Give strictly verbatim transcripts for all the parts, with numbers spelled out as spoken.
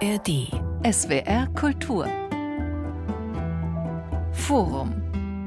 R D. S W R Kultur. Forum.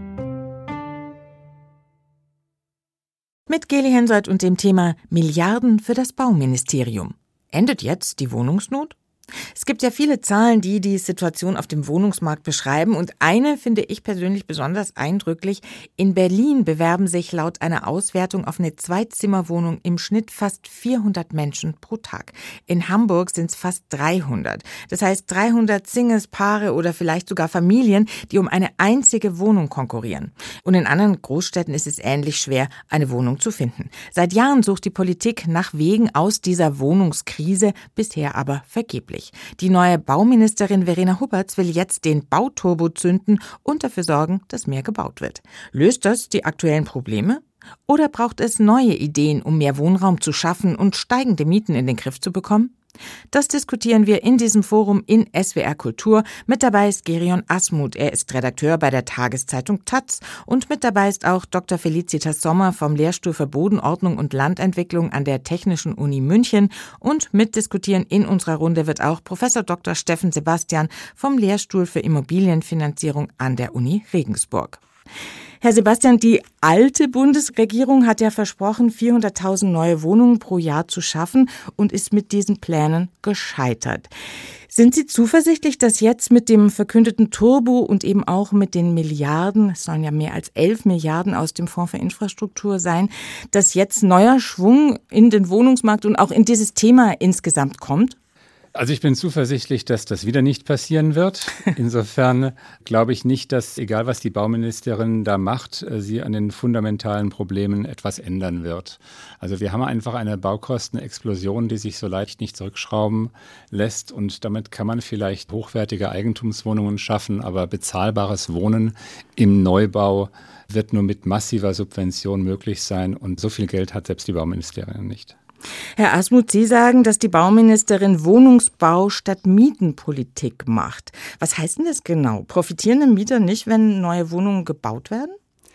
Mit Geli Hensoldt und dem Thema Milliarden für das Bauministerium. Endet jetzt die Wohnungsnot? Es gibt ja viele Zahlen, die die Situation auf dem Wohnungsmarkt beschreiben, und eine finde ich persönlich besonders eindrücklich. In Berlin bewerben sich laut einer Auswertung auf eine Zweizimmerwohnung im Schnitt fast vierhundert Menschen pro Tag. In Hamburg sind es fast dreihundert. Das heißt dreihundert Singles, Paare oder vielleicht sogar Familien, die um eine einzige Wohnung konkurrieren. Und in anderen Großstädten ist es ähnlich schwer, eine Wohnung zu finden. Seit Jahren sucht die Politik nach Wegen aus dieser Wohnungskrise, bisher aber vergeblich. Die neue Bauministerin Verena Huppertz will jetzt den Bauturbo zünden und dafür sorgen, dass mehr gebaut wird. Löst das die aktuellen Probleme? Oder braucht es neue Ideen, um mehr Wohnraum zu schaffen und steigende Mieten in den Griff zu bekommen? Das diskutieren wir in diesem Forum in S W R Kultur. Mit dabei ist Gerion Asmuth. Er ist Redakteur bei der Tageszeitung taz. Und mit dabei ist auch Doktor Felicitas Sommer vom Lehrstuhl für Bodenordnung und Landentwicklung an der Technischen Uni München. Und mitdiskutieren in unserer Runde wird auch Professor Doktor Steffen Sebastian vom Lehrstuhl für Immobilienfinanzierung an der Uni Regensburg. Herr Sebastian, die alte Bundesregierung hat ja versprochen, vierhunderttausend neue Wohnungen pro Jahr zu schaffen und ist mit diesen Plänen gescheitert. Sind Sie zuversichtlich, dass jetzt mit dem verkündeten Turbo und eben auch mit den Milliarden, es sollen ja mehr als elf Milliarden aus dem Fonds für Infrastruktur sein, dass jetzt neuer Schwung in den Wohnungsmarkt und auch in dieses Thema insgesamt kommt? Also ich bin zuversichtlich, dass das wieder nicht passieren wird. Insofern glaube ich nicht, dass, egal was die Bauministerin da macht, sie an den fundamentalen Problemen etwas ändern wird. Also wir haben einfach eine Baukostenexplosion, die sich so leicht nicht zurückschrauben lässt. Und damit kann man vielleicht hochwertige Eigentumswohnungen schaffen, aber bezahlbares Wohnen im Neubau wird nur mit massiver Subvention möglich sein. Und so viel Geld hat selbst die Bauministerin nicht. Herr Asmuth, Sie sagen, dass die Bauministerin Wohnungsbau statt Mietenpolitik macht. Was heißt denn das genau? Profitieren die Mieter nicht, wenn neue Wohnungen gebaut werden?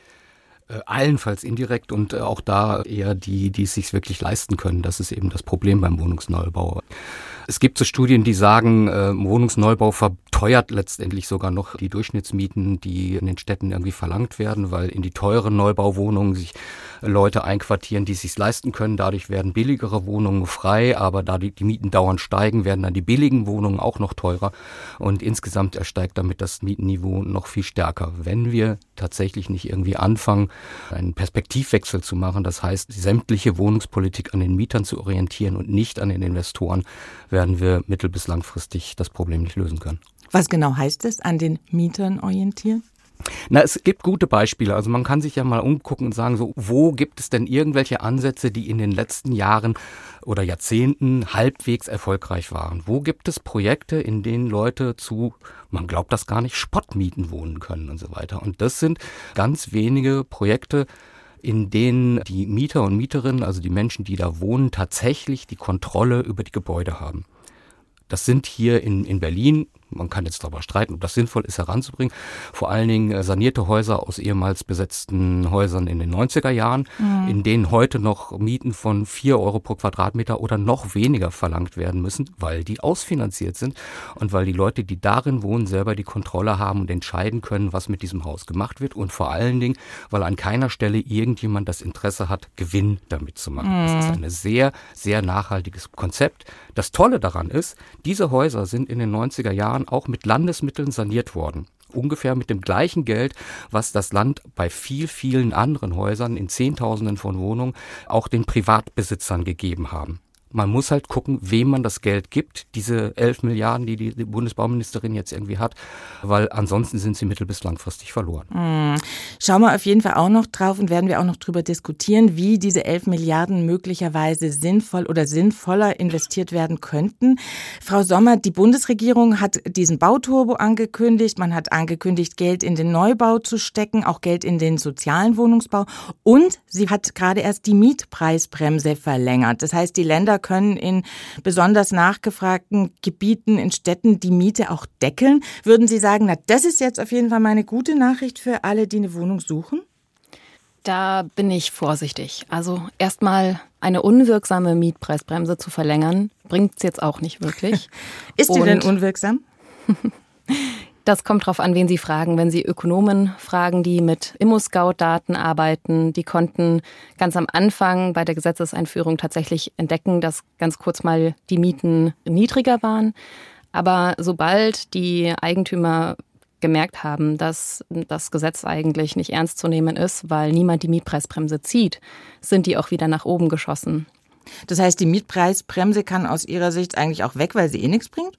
Äh, allenfalls indirekt und äh, auch da eher die, die es sich wirklich leisten können. Das ist eben das Problem beim Wohnungsneubau. Es gibt so Studien, die sagen, äh, Wohnungsneubau verteuert letztendlich sogar noch die Durchschnittsmieten, die in den Städten irgendwie verlangt werden, weil in die teuren Neubauwohnungen sich Leute einquartieren, die es sich leisten können. Dadurch werden billigere Wohnungen frei, aber da die, die Mieten dauernd steigen, werden dann die billigen Wohnungen auch noch teurer. Und insgesamt ersteigt damit das Mietenniveau noch viel stärker. Wenn wir tatsächlich nicht irgendwie anfangen, einen Perspektivwechsel zu machen, das heißt, sämtliche Wohnungspolitik an den Mietern zu orientieren und nicht an den Investoren, werden wir mittel- bis langfristig das Problem nicht lösen können. Was genau heißt es, an den Mietern orientieren? Na, es gibt gute Beispiele. Also man kann sich ja mal umgucken und sagen, so, wo gibt es denn irgendwelche Ansätze, die in den letzten Jahren oder Jahrzehnten halbwegs erfolgreich waren? Wo gibt es Projekte, in denen Leute zu, man glaubt das gar nicht, Spottmieten wohnen können und so weiter? Und das sind ganz wenige Projekte, in denen die Mieter und Mieterinnen, also die Menschen, die da wohnen, tatsächlich die Kontrolle über die Gebäude haben. Das sind hier in, in Berlin, man kann jetzt darüber streiten, ob das sinnvoll ist, heranzubringen, vor allen Dingen sanierte Häuser aus ehemals besetzten Häusern in den neunziger Jahren, mhm. in denen heute noch Mieten von vier Euro pro Quadratmeter oder noch weniger verlangt werden müssen, weil die ausfinanziert sind und weil die Leute, die darin wohnen, selber die Kontrolle haben und entscheiden können, was mit diesem Haus gemacht wird, und vor allen Dingen, weil an keiner Stelle irgendjemand das Interesse hat, Gewinn damit zu machen. Mhm. Das ist ein sehr, sehr nachhaltiges Konzept. Das Tolle daran ist, diese Häuser sind in den neunziger Jahren auch mit Landesmitteln saniert worden. Ungefähr mit dem gleichen Geld, was das Land bei viel, vielen anderen Häusern in Zehntausenden von Wohnungen auch den Privatbesitzern gegeben haben. Man muss halt gucken, wem man das Geld gibt, diese elf Milliarden, die die Bundesbauministerin jetzt irgendwie hat, weil ansonsten sind sie mittel- bis langfristig verloren. Hm. Schauen wir auf jeden Fall auch noch drauf und werden wir auch noch drüber diskutieren, wie diese elf Milliarden möglicherweise sinnvoll oder sinnvoller investiert werden könnten. Frau Sommer, die Bundesregierung hat diesen Bauturbo angekündigt. Man hat angekündigt, Geld in den Neubau zu stecken, auch Geld in den sozialen Wohnungsbau. Und sie hat gerade erst die Mietpreisbremse verlängert. Das heißt, die Länder können in besonders nachgefragten Gebieten, in Städten die Miete auch deckeln. Würden Sie sagen, na, das ist jetzt auf jeden Fall mal eine gute Nachricht für alle, die eine Wohnung suchen? Da bin ich vorsichtig. Also erstmal eine unwirksame Mietpreisbremse zu verlängern, bringt es jetzt auch nicht wirklich. Ist die Und denn unwirksam? Das kommt drauf an, wen Sie fragen. Wenn Sie Ökonomen fragen, die mit ImmoScout-Daten arbeiten, die konnten ganz am Anfang bei der Gesetzeseinführung tatsächlich entdecken, dass ganz kurz mal die Mieten niedriger waren. Aber sobald die Eigentümer gemerkt haben, dass das Gesetz eigentlich nicht ernst zu nehmen ist, weil niemand die Mietpreisbremse zieht, sind die auch wieder nach oben geschossen. Das heißt, die Mietpreisbremse kann aus Ihrer Sicht eigentlich auch weg, weil sie eh nichts bringt?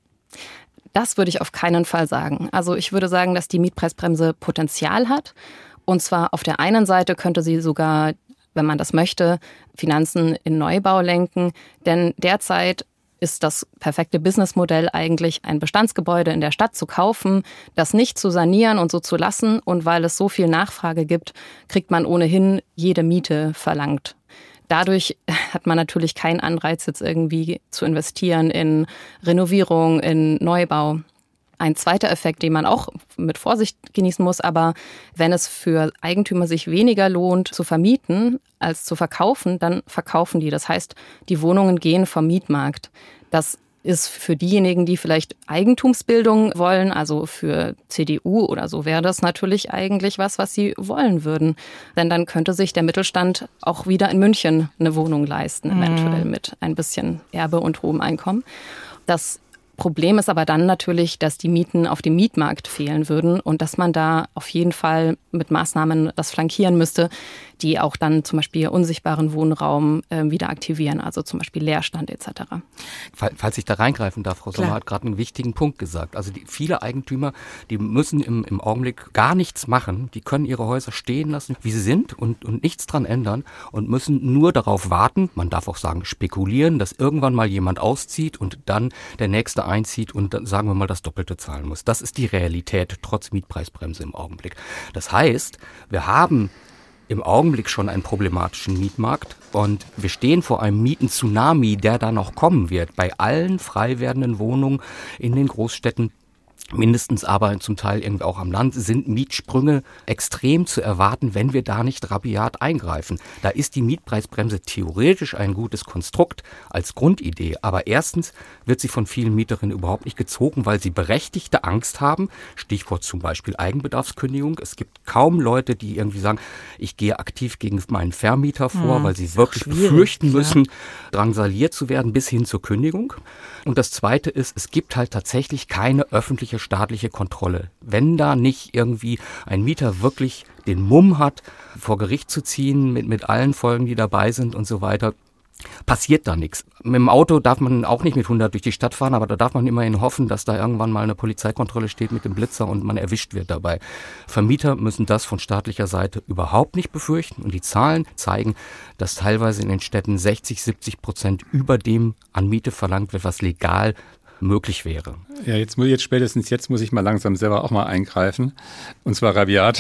Das würde ich auf keinen Fall sagen. Also ich würde sagen, dass die Mietpreisbremse Potenzial hat. Und zwar auf der einen Seite könnte sie sogar, wenn man das möchte, Finanzen in Neubau lenken. Denn derzeit ist das perfekte Businessmodell eigentlich, ein Bestandsgebäude in der Stadt zu kaufen, das nicht zu sanieren und so zu lassen. Und weil es so viel Nachfrage gibt, kriegt man ohnehin jede Miete verlangt. Dadurch hat man natürlich keinen Anreiz, jetzt irgendwie zu investieren in Renovierung, in Neubau. Ein zweiter Effekt, den man auch mit Vorsicht genießen muss, aber wenn es für Eigentümer sich weniger lohnt zu vermieten als zu verkaufen, dann verkaufen die. Das heißt, die Wohnungen gehen vom Mietmarkt. Das ist für diejenigen, die vielleicht Eigentumsbildung wollen, also für C D U oder so, wäre das natürlich eigentlich was, was sie wollen würden. Denn dann könnte sich der Mittelstand auch wieder in München eine Wohnung leisten, eventuell mit ein bisschen Erbe und hohem Einkommen. Das Problem ist aber dann natürlich, dass die Mieten auf dem Mietmarkt fehlen würden und dass man da auf jeden Fall mit Maßnahmen das flankieren müsste, die auch dann zum Beispiel unsichtbaren Wohnraum äh, wieder aktivieren, also zum Beispiel Leerstand et cetera. Falls ich da reingreifen darf, Frau Sommer hat gerade einen wichtigen Punkt gesagt. Also die, viele Eigentümer, die müssen im, im Augenblick gar nichts machen. Die können ihre Häuser stehen lassen, wie sie sind und, und nichts dran ändern und müssen nur darauf warten, man darf auch sagen spekulieren, dass irgendwann mal jemand auszieht und dann der Nächste einzieht und dann, sagen wir mal, das Doppelte zahlen muss. Das ist die Realität, trotz Mietpreisbremse im Augenblick. Das heißt, wir haben im Augenblick schon einen problematischen Mietmarkt und wir stehen vor einem Mieten-Tsunami, der da noch kommen wird. Bei allen frei werdenden Wohnungen in den Großstädten, mindestens aber zum Teil irgendwie auch am Land, sind Mietsprünge extrem zu erwarten, wenn wir da nicht rabiat eingreifen. Da ist die Mietpreisbremse theoretisch ein gutes Konstrukt als Grundidee, aber erstens wird sie von vielen Mieterinnen überhaupt nicht gezogen, weil sie berechtigte Angst haben, Stichwort zum Beispiel Eigenbedarfskündigung. Es gibt kaum Leute, die irgendwie sagen, ich gehe aktiv gegen meinen Vermieter vor, hm, weil sie wirklich befürchten müssen, drangsaliert zu werden bis hin zur Kündigung. Und das Zweite ist, es gibt halt tatsächlich keine öffentliche staatliche Kontrolle. Wenn da nicht irgendwie ein Mieter wirklich den Mumm hat, vor Gericht zu ziehen mit, mit allen Folgen, die dabei sind und so weiter, passiert da nichts. Mit dem Auto darf man auch nicht mit hundert durch die Stadt fahren, aber da darf man immerhin hoffen, dass da irgendwann mal eine Polizeikontrolle steht mit dem Blitzer und man erwischt wird dabei. Vermieter müssen das von staatlicher Seite überhaupt nicht befürchten und die Zahlen zeigen, dass teilweise in den Städten sechzig, siebzig Prozent über dem an Miete verlangt wird, was legal möglich wäre. Ja, jetzt, jetzt spätestens jetzt muss ich mal langsam selber auch mal eingreifen, und zwar rabiat.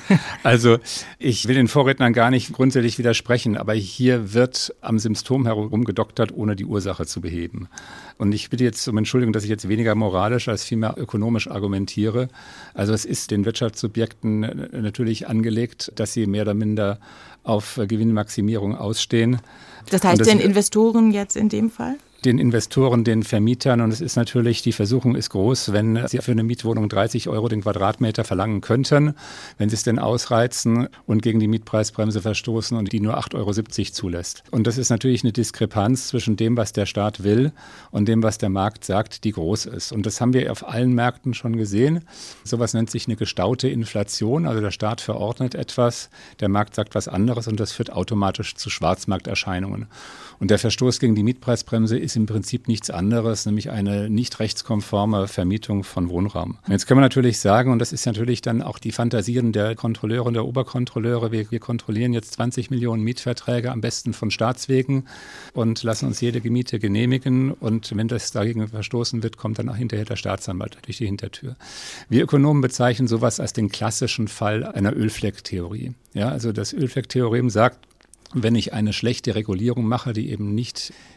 Also ich will den Vorrednern gar nicht grundsätzlich widersprechen, aber hier wird am Symptom herumgedoktert, ohne die Ursache zu beheben. Und ich bitte jetzt um Entschuldigung, dass ich jetzt weniger moralisch als vielmehr ökonomisch argumentiere. Also es ist den Wirtschaftssubjekten natürlich angelegt, dass sie mehr oder minder auf Gewinnmaximierung ausstehen. Das heißt, das, den Investoren jetzt in dem Fall? Den Investoren, den Vermietern. Und es ist natürlich, die Versuchung ist groß, wenn sie für eine Mietwohnung dreißig Euro den Quadratmeter verlangen könnten, wenn sie es denn ausreizen und gegen die Mietpreisbremse verstoßen und die nur acht Euro siebzig zulässt. Und das ist natürlich eine Diskrepanz zwischen dem, was der Staat will und dem, was der Markt sagt, die groß ist. Und das haben wir auf allen Märkten schon gesehen. Sowas nennt sich eine gestaute Inflation. Also der Staat verordnet etwas, der Markt sagt was anderes und das führt automatisch zu Schwarzmarkterscheinungen. Und der Verstoß gegen die Mietpreisbremse ist im Prinzip nichts anderes, nämlich eine nicht rechtskonforme Vermietung von Wohnraum. Und jetzt können wir natürlich sagen, und das ist natürlich dann auch die Fantasien der Kontrolleure und der Oberkontrolleure, wir, wir kontrollieren jetzt zwanzig Millionen Mietverträge, am besten von Staatswegen und lassen uns jede Miete genehmigen. Und wenn das dagegen verstoßen wird, kommt dann auch hinterher der Staatsanwalt durch die Hintertür. Wir Ökonomen bezeichnen sowas als den klassischen Fall einer Ölflecktheorie. Ja, also das Ölflecktheorem sagt, wenn ich eine schlechte Regulierung mache, die eben nicht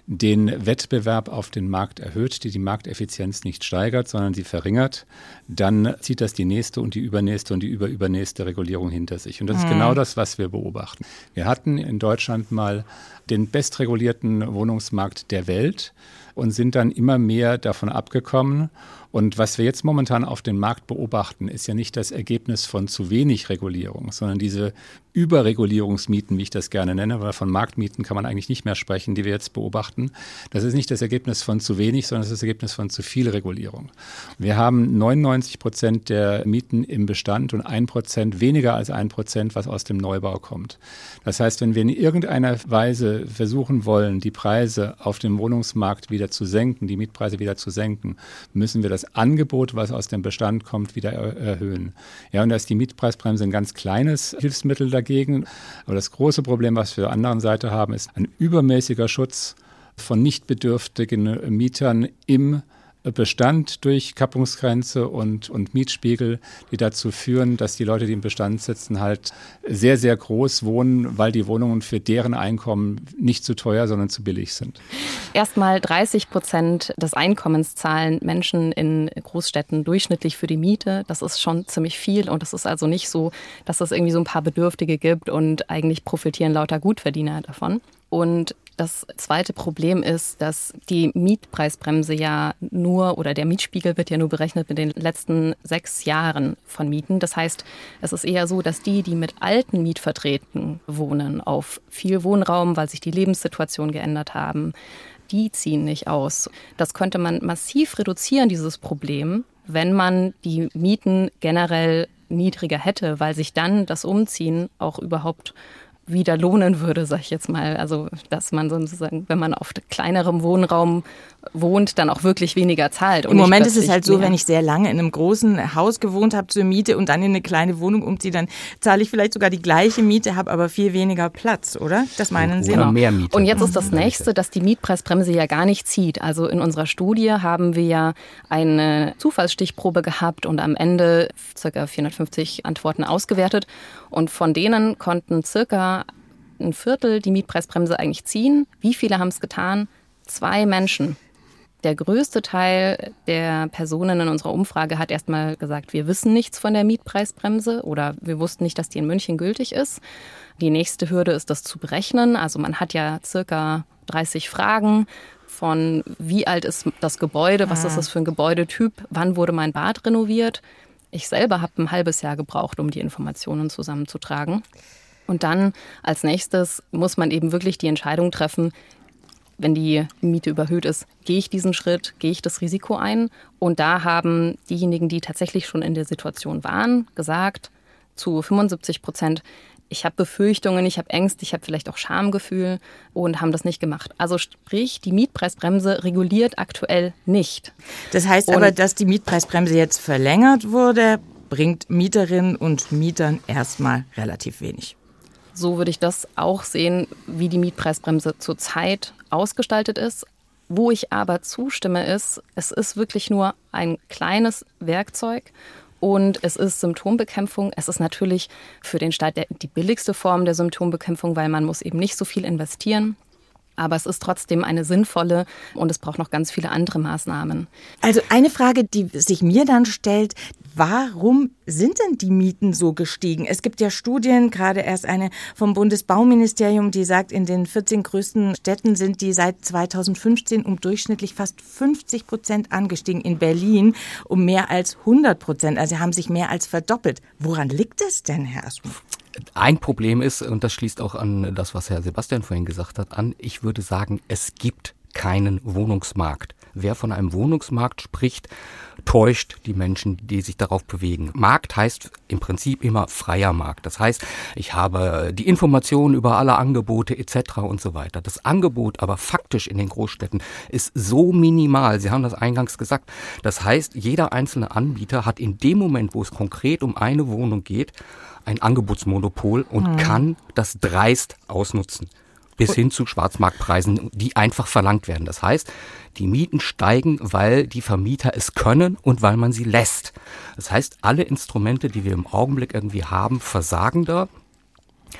den Wettbewerb auf den Markt erhöht, die die Markteffizienz nicht steigert, sondern sie verringert, dann zieht das die nächste und die übernächste und die überübernächste Regulierung hinter sich. Und das ist mhm. genau das, was wir beobachten. Wir hatten in Deutschland mal den bestregulierten Wohnungsmarkt der Welt und sind dann immer mehr davon abgekommen. Und was wir jetzt momentan auf dem Markt beobachten, ist ja nicht das Ergebnis von zu wenig Regulierung, sondern diese Überregulierungsmieten, wie ich das gerne nenne, weil von Marktmieten kann man eigentlich nicht mehr sprechen, die wir jetzt beobachten. Das ist nicht das Ergebnis von zu wenig, sondern das ist das Ergebnis von zu viel Regulierung. Wir haben neunundneunzig Prozent der Mieten im Bestand und ein Prozent, weniger als ein Prozent, was aus dem Neubau kommt. Das heißt, wenn wir in irgendeiner Weise versuchen wollen, die Preise auf dem Wohnungsmarkt wieder zu senken, die Mietpreise wieder zu senken, müssen wir das Angebot, was aus dem Bestand kommt, wieder er- erhöhen. Ja, und da ist die Mietpreisbremse ein ganz kleines Hilfsmittel dagegen. Aber das große Problem, was wir auf der anderen Seite haben, ist ein übermäßiger Schutz von nicht bedürftigen Mietern im Bestand durch Kappungsgrenze und, und Mietspiegel, die dazu führen, dass die Leute, die im Bestand sitzen, halt sehr, sehr groß wohnen, weil die Wohnungen für deren Einkommen nicht zu teuer, sondern zu billig sind. Erstmal dreißig Prozent des Einkommens zahlen Menschen in Großstädten durchschnittlich für die Miete. Das ist schon ziemlich viel und es ist also nicht so, dass es irgendwie so ein paar Bedürftige gibt und eigentlich profitieren lauter Gutverdiener davon. Und das zweite Problem ist, dass die Mietpreisbremse ja nur oder der Mietspiegel wird ja nur berechnet mit den letzten sechs Jahren von Mieten. Das heißt, es ist eher so, dass die, die mit alten Mietverträgen wohnen, auf viel Wohnraum, weil sich die Lebenssituation geändert haben, die ziehen nicht aus. Das könnte man massiv reduzieren, dieses Problem, wenn man die Mieten generell niedriger hätte, weil sich dann das Umziehen auch überhaupt wieder lohnen würde, sag ich jetzt mal. Also, dass man sozusagen, wenn man auf kleinerem Wohnraum wohnt, dann auch wirklich weniger zahlt. Und im Moment ist es halt so, mehr. Wenn ich sehr lange in einem großen Haus gewohnt habe zur Miete und dann in eine kleine Wohnung umziehe, dann zahle ich vielleicht sogar die gleiche Miete, habe aber viel weniger Platz, oder? Das meinen Sie? Oder mehr Miete. Und jetzt ist das Nächste, dass die Mietpreisbremse ja gar nicht zieht. Also in unserer Studie haben wir ja eine Zufallsstichprobe gehabt und am Ende ca. vierhundertfünfzig Antworten ausgewertet. Und von denen konnten circa ein Viertel die Mietpreisbremse eigentlich ziehen. Wie viele haben es getan? Zwei Menschen. Der größte Teil der Personen in unserer Umfrage hat erstmal gesagt, wir wissen nichts von der Mietpreisbremse oder wir wussten nicht, dass die in München gültig ist. Die nächste Hürde ist, das zu berechnen. Also man hat ja circa dreißig Fragen von wie alt ist das Gebäude, was ist das für ein Gebäudetyp, wann wurde mein Bad renoviert. Ich selber habe ein halbes Jahr gebraucht, um die Informationen zusammenzutragen. Und dann als nächstes muss man eben wirklich die Entscheidung treffen, wenn die Miete überhöht ist, gehe ich diesen Schritt, gehe ich das Risiko ein? Und da haben diejenigen, die tatsächlich schon in der Situation waren, gesagt, zu fünfundsiebzig Prozent, ich habe Befürchtungen, ich habe Ängste, ich habe vielleicht auch Schamgefühl und haben das nicht gemacht. Also sprich, die Mietpreisbremse reguliert aktuell nicht. Das heißt und aber, dass die Mietpreisbremse jetzt verlängert wurde, bringt Mieterinnen und Mietern erstmal relativ wenig. So würde ich das auch sehen, wie die Mietpreisbremse zurzeit ausgestaltet ist. Wo ich aber zustimme ist, es ist wirklich nur ein kleines Werkzeug und es ist Symptombekämpfung. Es ist natürlich für den Staat die billigste Form der Symptombekämpfung, weil man muss eben nicht so viel investieren. Aber es ist trotzdem eine sinnvolle und es braucht noch ganz viele andere Maßnahmen. Also eine Frage, die sich mir dann stellt, warum sind denn die Mieten so gestiegen? Es gibt ja Studien, gerade erst eine vom Bundesbauministerium, die sagt, in den vierzehn größten Städten sind die seit zweitausendfünfzehn um durchschnittlich fast fünfzig Prozent angestiegen. In Berlin um mehr als hundert Prozent. Also haben sich mehr als verdoppelt. Woran liegt es denn, Herr Asmuth? Ein Problem ist, und das schließt auch an das, was Herr Sebastian vorhin gesagt hat, an, ich würde sagen, es gibt keinen Wohnungsmarkt. Wer von einem Wohnungsmarkt spricht, täuscht die Menschen, die sich darauf bewegen. Markt heißt im Prinzip immer freier Markt. Das heißt, ich habe die Informationen über alle Angebote et cetera und so weiter. Das Angebot aber faktisch in den Großstädten ist so minimal. Sie haben das eingangs gesagt. Das heißt, jeder einzelne Anbieter hat in dem Moment, wo es konkret um eine Wohnung geht, ein Angebotsmonopol und mhm. kann das dreist ausnutzen. Bis hin zu Schwarzmarktpreisen, die einfach verlangt werden. Das heißt, die Mieten steigen, weil die Vermieter es können und weil man sie lässt. Das heißt, alle Instrumente, die wir im Augenblick irgendwie haben, versagen da.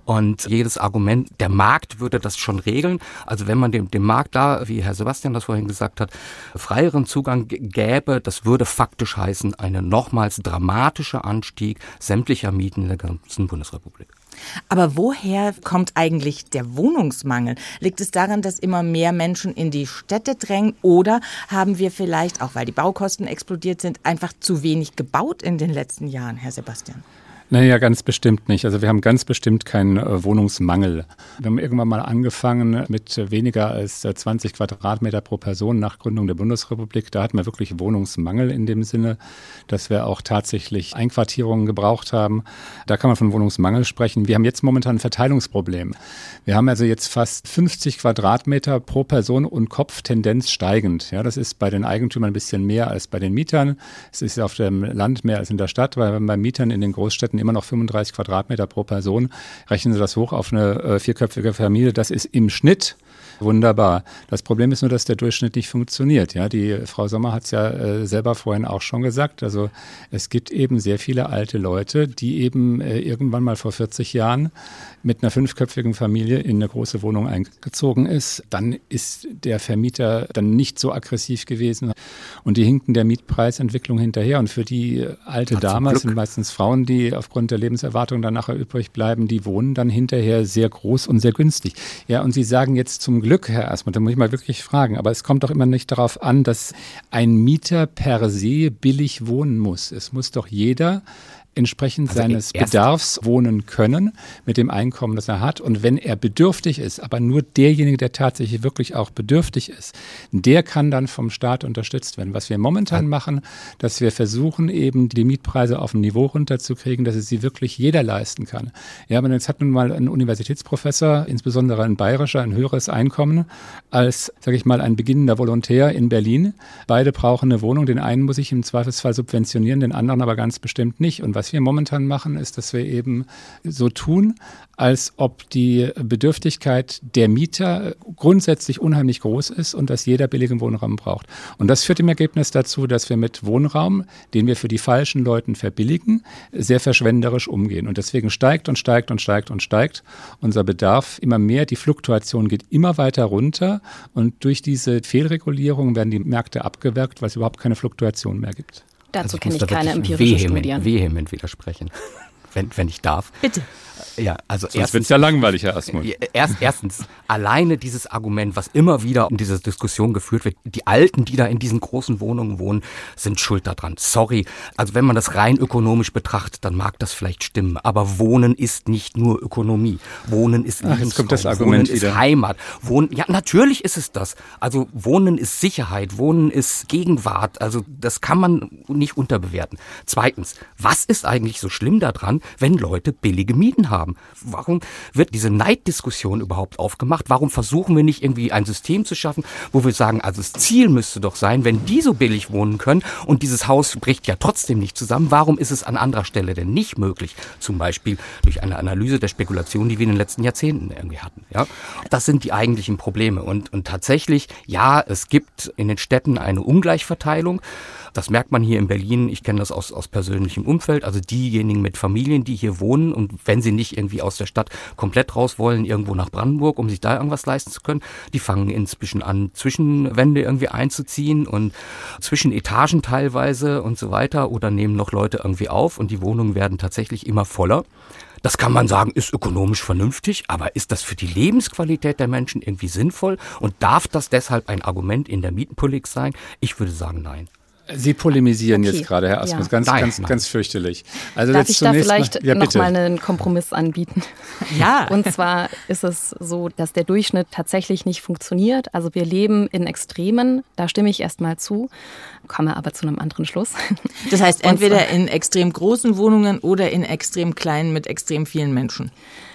Und jedes Argument, der Markt würde das schon regeln. Also wenn man dem, dem Markt da, wie Herr Sebastian das vorhin gesagt hat, freieren Zugang gäbe, das würde faktisch heißen, ein nochmals dramatischer Anstieg sämtlicher Mieten in der ganzen Bundesrepublik. Aber woher kommt eigentlich der Wohnungsmangel? Liegt es daran, dass immer mehr Menschen in die Städte drängen, oder haben wir vielleicht, auch weil die Baukosten explodiert sind, einfach zu wenig gebaut in den letzten Jahren, Herr Sebastian? Naja, ganz bestimmt nicht. Also wir haben ganz bestimmt keinen äh, Wohnungsmangel. Wir haben irgendwann mal angefangen mit äh, weniger als äh, zwanzig Quadratmeter pro Person nach Gründung der Bundesrepublik. Da hatten wir wirklich Wohnungsmangel in dem Sinne, dass wir auch tatsächlich Einquartierungen gebraucht haben. Da kann man von Wohnungsmangel sprechen. Wir haben jetzt momentan ein Verteilungsproblem. Wir haben also jetzt fast fünfzig Quadratmeter pro Person und Kopf, Tendenz steigend. Ja, das ist bei den Eigentümern ein bisschen mehr als bei den Mietern. Es ist auf dem Land mehr als in der Stadt, weil bei Mietern in den Großstädten immer noch fünfunddreißig Quadratmeter pro Person. Rechnen Sie das hoch auf eine äh, vierköpfige Familie. Das ist im Schnitt wunderbar. Das Problem ist nur, dass der Durchschnitt nicht funktioniert. Ja, die Frau Sommer hat es ja äh, selber vorhin auch schon gesagt. Also es gibt eben sehr viele alte Leute, die eben äh, irgendwann mal vor vierzig Jahren mit einer fünfköpfigen Familie in eine große Wohnung eingezogen ist. Dann ist der Vermieter dann nicht so aggressiv gewesen und die hinken der Mietpreisentwicklung hinterher. Und für die alte Hat Dame, das sind meistens Frauen, die aufgrund der Lebenserwartung dann nachher übrig bleiben, die wohnen dann hinterher sehr groß und sehr günstig. Ja, und Sie sagen jetzt zum Glück, Herr Asmuth, da muss ich mal wirklich fragen, aber es kommt doch immer nicht darauf an, dass ein Mieter per se billig wohnen muss. Es muss doch jeder entsprechend also seines Bedarfs wohnen können mit dem Einkommen, das er hat. Und wenn er bedürftig ist, aber nur derjenige, der tatsächlich wirklich auch bedürftig ist, der kann dann vom Staat unterstützt werden. Was wir momentan ja. machen, dass wir versuchen, eben die Mietpreise auf ein Niveau runterzukriegen, dass es sie wirklich jeder leisten kann. Ja, aber jetzt hat nun mal ein Universitätsprofessor, insbesondere ein bayerischer, ein höheres Einkommen als, sage ich mal, ein beginnender Volontär in Berlin. Beide brauchen eine Wohnung. Den einen muss ich im Zweifelsfall subventionieren, den anderen aber ganz bestimmt nicht. Und was wir momentan machen, ist, dass wir eben so tun, als ob die Bedürftigkeit der Mieter grundsätzlich unheimlich groß ist und dass jeder billigen Wohnraum braucht. Und das führt im Ergebnis dazu, dass wir mit Wohnraum, den wir für die falschen Leute verbilligen, sehr verschwenderisch umgehen. Und deswegen steigt und steigt und steigt und steigt unser Bedarf immer mehr. Die Fluktuation geht immer weiter runter und durch diese Fehlregulierung werden die Märkte abgewürgt, weil es überhaupt keine Fluktuation mehr gibt. Dazu also kenne ich da keine empirischen vehement, Studien. Vehement widersprechen, wenn, wenn ich darf. Bitte. Ja, also Sonst wird es ja langweilig, Herr Asmuth. Erst, erstens, alleine dieses Argument, was immer wieder in dieser Diskussion geführt wird, die Alten, die da in diesen großen Wohnungen wohnen, sind schuld daran. Sorry, also wenn man das rein ökonomisch betrachtet, dann mag das vielleicht stimmen, aber Wohnen ist nicht nur Ökonomie. Wohnen ist Ach, jetzt kommt das Argument Wohnen ist wieder. Heimat. Wohnen, ja, natürlich ist es das. Also Wohnen ist Sicherheit, Wohnen ist Gegenwart, also das kann man nicht unterbewerten. Zweitens, was ist eigentlich so schlimm daran, wenn Leute billige Mieten haben? Warum wird diese Neiddiskussion überhaupt aufgemacht? Warum versuchen wir nicht irgendwie ein System zu schaffen, wo wir sagen, also das Ziel müsste doch sein, wenn die so billig wohnen können und dieses Haus bricht ja trotzdem nicht zusammen, warum ist es an anderer Stelle denn nicht möglich? Zum Beispiel durch eine Analyse der Spekulation, die wir in den letzten Jahrzehnten irgendwie hatten. Ja? Das sind die eigentlichen Probleme. Und, und tatsächlich, ja, es gibt in den Städten eine Ungleichverteilung. Das merkt man hier in Berlin, ich kenne das aus, aus persönlichem Umfeld, also diejenigen mit Familien, die hier wohnen und wenn sie nicht irgendwie aus der Stadt komplett raus wollen, irgendwo nach Brandenburg, um sich da irgendwas leisten zu können, die fangen inzwischen an, Zwischenwände irgendwie einzuziehen und zwischen Etagen teilweise und so weiter oder nehmen noch Leute irgendwie auf und die Wohnungen werden tatsächlich immer voller. Das kann man sagen, ist ökonomisch vernünftig, aber ist das für die Lebensqualität der Menschen irgendwie sinnvoll und darf das deshalb ein Argument in der Mietenpolitik sein? Ich würde sagen, nein. Sie polemisieren Okay. jetzt gerade, Herr Asmuth, Ja. ganz, Nein, ganz, nein. ganz fürchterlich. Also Darf jetzt ich da zunächst vielleicht mal, ja, noch bitte. mal einen Kompromiss anbieten? Ja. Und zwar ist es so, dass der Durchschnitt tatsächlich nicht funktioniert. Also wir leben in Extremen, da stimme ich erstmal zu, komme aber zu einem anderen Schluss. Das heißt, Und entweder zwar- in extrem großen Wohnungen oder in extrem kleinen mit extrem vielen Menschen.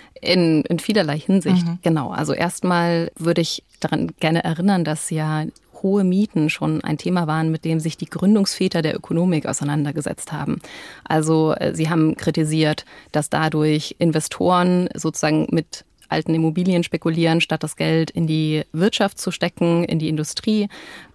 In, in vielerlei Hinsicht, Mhm. genau. Also erstmal würde ich daran gerne erinnern, dass ja hohe Mieten schon ein Thema waren, mit dem sich die Gründungsväter der Ökonomik auseinandergesetzt haben. Also äh, sie haben kritisiert, dass dadurch Investoren sozusagen mit alten Immobilien spekulieren, statt das Geld in die Wirtschaft zu stecken, in die Industrie.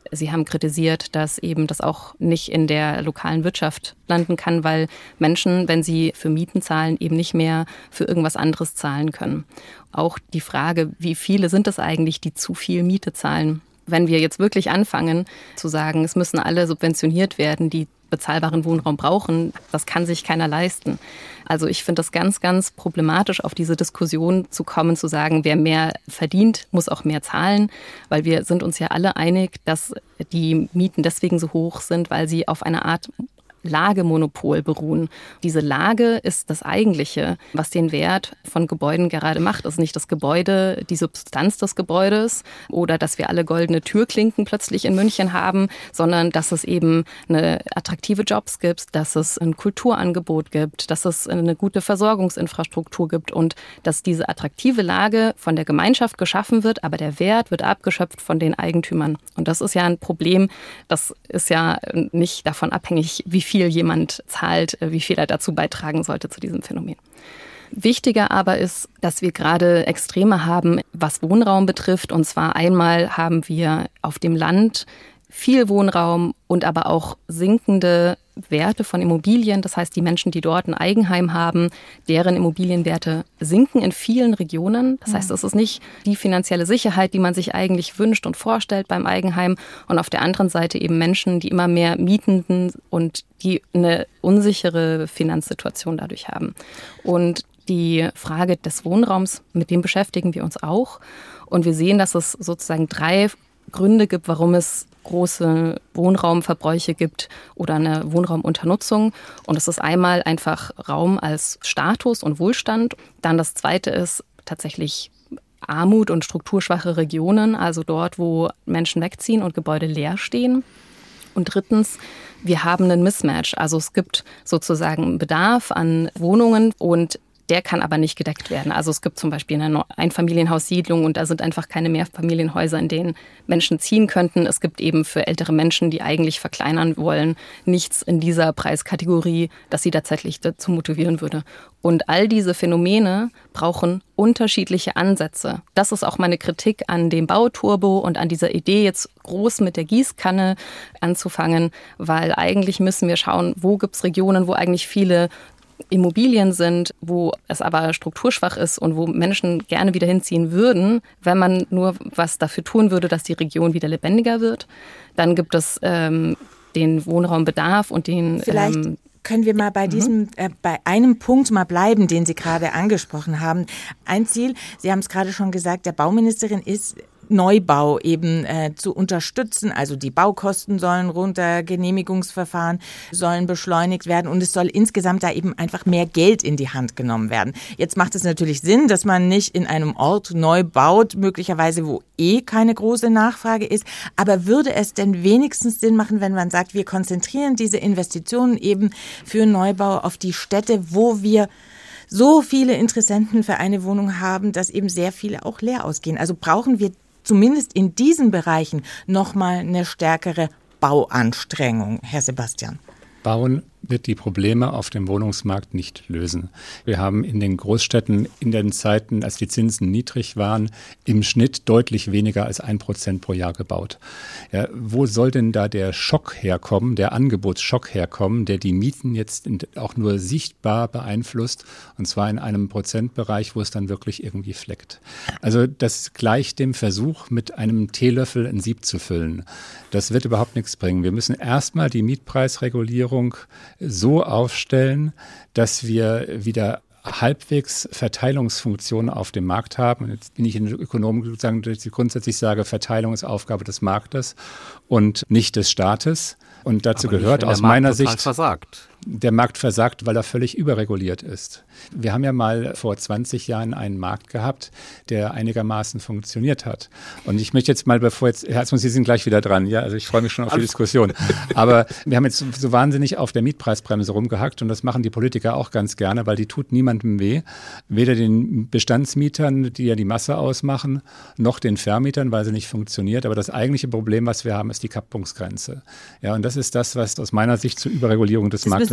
Sie haben kritisiert, dass eben das auch nicht in der lokalen Wirtschaft landen kann, weil Menschen, wenn sie für Mieten zahlen, eben nicht mehr für irgendwas anderes zahlen können. Auch die Frage, wie viele sind es eigentlich, die zu viel Miete zahlen? Wenn wir jetzt wirklich anfangen zu sagen, es müssen alle subventioniert werden, die bezahlbaren Wohnraum brauchen, das kann sich keiner leisten. Also ich finde das ganz, ganz problematisch, auf diese Diskussion zu kommen, zu sagen, wer mehr verdient, muss auch mehr zahlen, weil wir sind uns ja alle einig, dass die Mieten deswegen so hoch sind, weil sie auf eine Art Lagemonopol beruhen. Diese Lage ist das Eigentliche, was den Wert von Gebäuden gerade macht. Es ist nicht das Gebäude, die Substanz des Gebäudes oder dass wir alle goldene Türklinken plötzlich in München haben, sondern dass es eben eine attraktive Jobs gibt, dass es ein Kulturangebot gibt, dass es eine gute Versorgungsinfrastruktur gibt und dass diese attraktive Lage von der Gemeinschaft geschaffen wird, aber der Wert wird abgeschöpft von den Eigentümern. Und das ist ja ein Problem, das ist ja nicht davon abhängig, wie viel jemand zahlt, wie viel er dazu beitragen sollte zu diesem Phänomen. Wichtiger aber ist, dass wir gerade Extreme haben, was Wohnraum betrifft. Und zwar einmal haben wir auf dem Land viel Wohnraum und aber auch sinkende Werte von Immobilien. Das heißt, die Menschen, die dort ein Eigenheim haben, deren Immobilienwerte sinken in vielen Regionen. Das heißt, es ist nicht die finanzielle Sicherheit, die man sich eigentlich wünscht und vorstellt beim Eigenheim. Und auf der anderen Seite eben Menschen, die immer mehr Mietenden und die eine unsichere Finanzsituation dadurch haben. Und die Frage des Wohnraums, mit dem beschäftigen wir uns auch. Und wir sehen, dass es sozusagen drei Gründe gibt, warum es große Wohnraumverbräuche gibt oder eine Wohnraumunternutzung. Und das ist einmal einfach Raum als Status und Wohlstand. Dann das zweite ist tatsächlich Armut und strukturschwache Regionen, also dort, wo Menschen wegziehen und Gebäude leer stehen. Und drittens, wir haben einen Mismatch. Also es gibt sozusagen Bedarf an Wohnungen und der kann aber nicht gedeckt werden. Also es gibt zum Beispiel eine Einfamilienhaussiedlung und da sind einfach keine Mehrfamilienhäuser, in denen Menschen ziehen könnten. Es gibt eben für ältere Menschen, die eigentlich verkleinern wollen, nichts in dieser Preiskategorie, das sie tatsächlich dazu motivieren würde. Und all diese Phänomene brauchen unterschiedliche Ansätze. Das ist auch meine Kritik an dem Bauturbo und an dieser Idee, jetzt groß mit der Gießkanne anzufangen, weil eigentlich müssen wir schauen, wo gibt es Regionen, wo eigentlich viele Immobilien sind, wo es aber strukturschwach ist und wo Menschen gerne wieder hinziehen würden, wenn man nur was dafür tun würde, dass die Region wieder lebendiger wird. Dann gibt es ähm, den Wohnraumbedarf und den... Vielleicht ähm, können wir mal bei diesem, äh, bei einem Punkt mal bleiben, den Sie gerade angesprochen haben. Ein Ziel, Sie haben es gerade schon gesagt, der Bauministerin ist, Neubau eben äh, zu unterstützen. Also die Baukosten sollen runter, Genehmigungsverfahren sollen beschleunigt werden und es soll insgesamt da eben einfach mehr Geld in die Hand genommen werden. Jetzt macht es natürlich Sinn, dass man nicht in einem Ort neu baut, möglicherweise wo eh keine große Nachfrage ist. Aber würde es denn wenigstens Sinn machen, wenn man sagt, wir konzentrieren diese Investitionen eben für Neubau auf die Städte, wo wir so viele Interessenten für eine Wohnung haben, dass eben sehr viele auch leer ausgehen. Also brauchen wir zumindest in diesen Bereichen nochmal eine stärkere Bauanstrengung, Herr Sebastian. Bauen wird die Probleme auf dem Wohnungsmarkt nicht lösen. Wir haben in den Großstädten in den Zeiten, als die Zinsen niedrig waren, im Schnitt deutlich weniger als ein Prozent pro Jahr gebaut. Ja, wo soll denn da der Schock herkommen, der Angebotsschock herkommen, der die Mieten jetzt auch nur sichtbar beeinflusst, und zwar in einem Prozentbereich, wo es dann wirklich irgendwie fleckt. Also das gleicht dem Versuch, mit einem Teelöffel ein Sieb zu füllen. Das wird überhaupt nichts bringen. Wir müssen erstmal die Mietpreisregulierung so aufstellen, dass wir wieder halbwegs Verteilungsfunktionen auf dem Markt haben. Und jetzt bin ich in Ökonomen sozusagen, dass ich grundsätzlich sage, Verteilung ist Aufgabe des Marktes und nicht des Staates. Und dazu Aber gehört nicht, aus meiner Markt Sicht, versagt. der Markt versagt, weil er völlig überreguliert ist. Wir haben ja mal vor zwanzig Jahren einen Markt gehabt, der einigermaßen funktioniert hat. Und ich möchte jetzt mal, bevor jetzt, Herr Asmus, Sie sind gleich wieder dran, ja, also ich freue mich schon auf die Diskussion. Aber wir haben jetzt so wahnsinnig auf der Mietpreisbremse rumgehackt und das machen die Politiker auch ganz gerne, weil die tut niemandem weh. Weder den Bestandsmietern, die ja die Masse ausmachen, noch den Vermietern, weil sie nicht funktioniert. Aber das eigentliche Problem, was wir haben, ist die Kappungsgrenze. Ja, und das ist das, was aus meiner Sicht zur Überregulierung des Marktes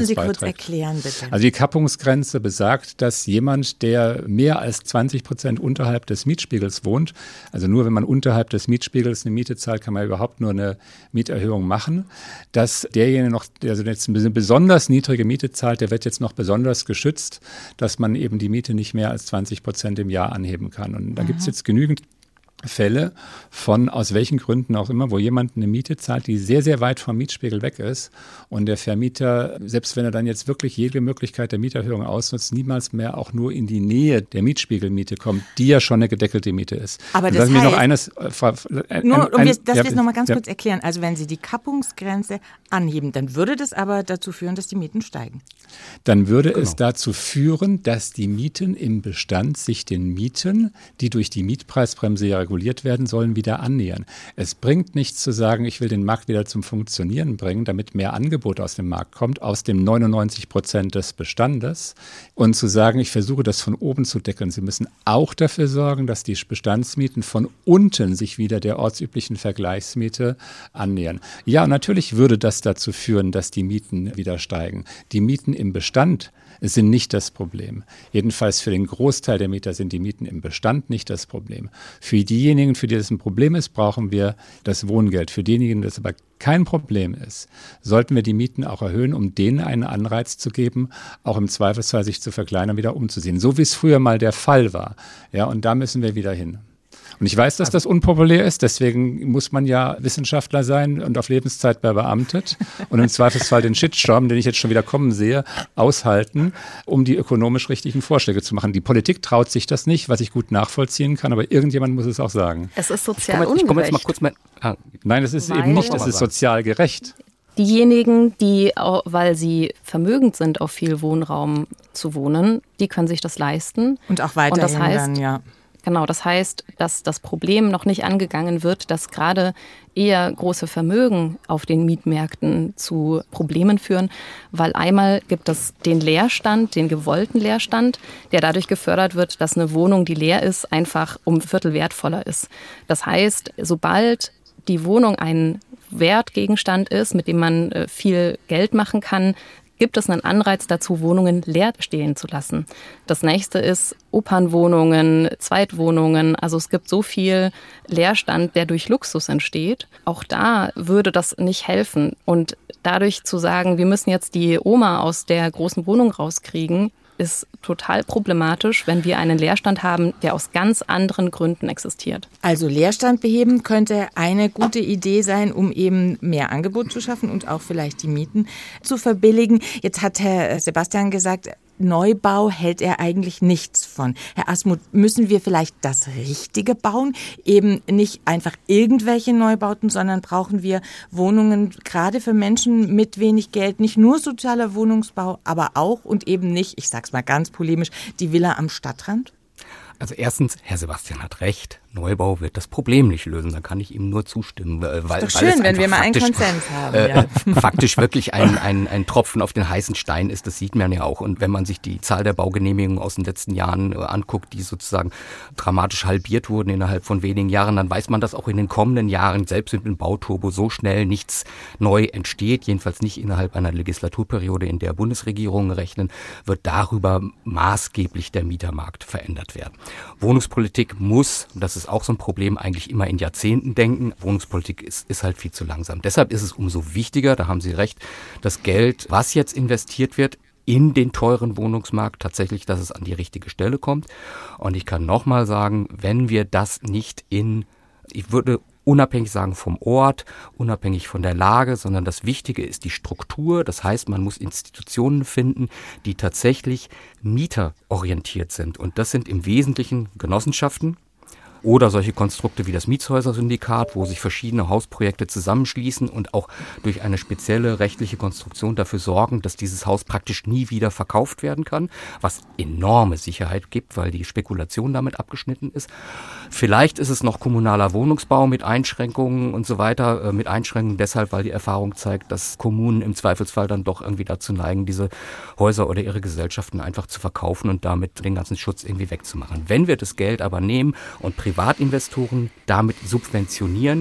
müssen Sie beiträgt. kurz erklären, bitte. Also die Kappungsgrenze besagt, dass jemand, der mehr als zwanzig Prozent unterhalb des Mietspiegels wohnt, also nur wenn man unterhalb des Mietspiegels eine Miete zahlt, kann man überhaupt nur eine Mieterhöhung machen, dass derjenige noch, der also jetzt eine besonders niedrige Miete zahlt, der wird jetzt noch besonders geschützt, dass man eben die Miete nicht mehr als zwanzig Prozent im Jahr anheben kann. Und da gibt es jetzt genügend Fälle von, aus welchen Gründen auch immer, wo jemand eine Miete zahlt, die sehr, sehr weit vom Mietspiegel weg ist und der Vermieter, selbst wenn er dann jetzt wirklich jede Möglichkeit der Mieterhöhung ausnutzt, niemals mehr auch nur in die Nähe der Mietspiegelmiete kommt, die ja schon eine gedeckelte Miete ist. Aber und das mir heißt, noch eines, äh, nur um ein, wir, dass ja, wir es nochmal ganz ja. kurz erklären, also wenn Sie die Kappungsgrenze anheben, dann würde das aber dazu führen, dass die Mieten steigen. Dann würde Genau. es dazu führen, dass die Mieten im Bestand sich den Mieten, die durch die Mietpreisbremse ja reguliert werden sollen, wieder annähern. Es bringt nichts zu sagen, ich will den Markt wieder zum Funktionieren bringen, damit mehr Angebot aus dem Markt kommt, aus dem neunundneunzig Prozent des Bestandes, und zu sagen, ich versuche das von oben zu deckeln. Sie müssen auch dafür sorgen, dass die Bestandsmieten von unten sich wieder der ortsüblichen Vergleichsmiete annähern. Ja, und natürlich würde das dazu führen, dass die Mieten wieder steigen. Die Mieten im Bestand sind nicht das Problem. Jedenfalls für den Großteil der Mieter sind die Mieten im Bestand nicht das Problem. Für diejenigen, für die das ein Problem ist, brauchen wir das Wohngeld. Für diejenigen, das aber kein Problem ist, sollten wir die Mieten auch erhöhen, um denen einen Anreiz zu geben, auch im Zweifelsfall sich zu verkleinern, wieder umzusehen. So wie es früher mal der Fall war. Ja, und da müssen wir wieder hin. Und ich weiß, dass das unpopulär ist, deswegen muss man ja Wissenschaftler sein und auf Lebenszeit beamtet und im Zweifelsfall den Shitstorm, den ich jetzt schon wieder kommen sehe, aushalten, um die ökonomisch richtigen Vorschläge zu machen. Die Politik traut sich das nicht, was ich gut nachvollziehen kann, aber irgendjemand muss es auch sagen. Es ist Ich sozial komme jetzt, ich komme jetzt mal ungerecht. kurz mal. Ah, Nein, das ist Weil- eben nicht, das ist sozial gerecht. Diejenigen, die, au- weil sie vermögend sind, auf viel Wohnraum zu wohnen, die können sich das leisten. Und auch weiterhin das heißt, dann, ja. Genau, das heißt, dass das Problem noch nicht angegangen wird, dass gerade eher große Vermögen auf den Mietmärkten zu Problemen führen, weil einmal gibt es den Leerstand, den gewollten Leerstand, der dadurch gefördert wird, dass eine Wohnung, die leer ist, einfach um ein Viertel wertvoller ist. Das heißt, sobald die Wohnung ein Wertgegenstand ist, mit dem man äh, viel Geld machen kann, gibt es einen Anreiz dazu, Wohnungen leer stehen zu lassen. Das nächste ist Opernwohnungen, Zweitwohnungen. Also es gibt so viel Leerstand, der durch Luxus entsteht. Auch da würde das nicht helfen. Und dadurch zu sagen, wir müssen jetzt die Oma aus der großen Wohnung rauskriegen, ist total problematisch, wenn wir einen Leerstand haben, der aus ganz anderen Gründen existiert. Also Leerstand beheben könnte eine gute Idee sein, um eben mehr Angebot zu schaffen und auch vielleicht die Mieten zu verbilligen. Jetzt hat Herr Sebastian gesagt, Neubau hält er eigentlich nichts von. Herr Asmuth, müssen wir vielleicht das Richtige bauen? Eben nicht einfach irgendwelche Neubauten, sondern brauchen wir Wohnungen gerade für Menschen mit wenig Geld, nicht nur sozialer Wohnungsbau, aber auch und eben nicht, ich sag's mal ganz polemisch, die Villa am Stadtrand? Also erstens, Herr Sebastian hat recht, Neubau wird das Problem nicht lösen, da kann ich ihm nur zustimmen. Weil, Ist weil doch es schön, wenn einfach wir mal einen faktisch, Konsens haben. äh, Ja. faktisch wirklich ein, ein, ein Tropfen auf den heißen Stein ist, das sieht man ja auch. Und wenn man sich die Zahl der Baugenehmigungen aus den letzten Jahren äh, anguckt, die sozusagen dramatisch halbiert wurden innerhalb von wenigen Jahren, dann weiß man, dass auch in den kommenden Jahren, selbst mit dem Bauturbo, so schnell nichts neu entsteht, jedenfalls nicht innerhalb einer Legislaturperiode, in der Bundesregierungen rechnen, wird darüber maßgeblich der Mietermarkt verändert werden. Wohnungspolitik muss, und das ist auch so ein Problem, eigentlich immer in Jahrzehnten denken. Wohnungspolitik ist, ist halt viel zu langsam. Deshalb ist es umso wichtiger, da haben Sie recht, das Geld, was jetzt investiert wird, in den teuren Wohnungsmarkt tatsächlich, dass es an die richtige Stelle kommt. Und ich kann nochmal sagen, wenn wir das nicht in, ich würde unabhängig sagen vom Ort, unabhängig von der Lage, sondern das Wichtige ist die Struktur. Das heißt, man muss Institutionen finden, die tatsächlich mieterorientiert sind. Und das sind im Wesentlichen Genossenschaften oder solche Konstrukte wie das Mietshäuser-Syndikat, wo sich verschiedene Hausprojekte zusammenschließen und auch durch eine spezielle rechtliche Konstruktion dafür sorgen, dass dieses Haus praktisch nie wieder verkauft werden kann, was enorme Sicherheit gibt, weil die Spekulation damit abgeschnitten ist. Vielleicht ist es noch kommunaler Wohnungsbau mit Einschränkungen und so weiter, mit Einschränkungen deshalb, weil die Erfahrung zeigt, dass Kommunen im Zweifelsfall dann doch irgendwie dazu neigen, diese Häuser oder ihre Gesellschaften einfach zu verkaufen und damit den ganzen Schutz irgendwie wegzumachen. Wenn wir das Geld aber nehmen und Privatinvestoren damit subventionieren,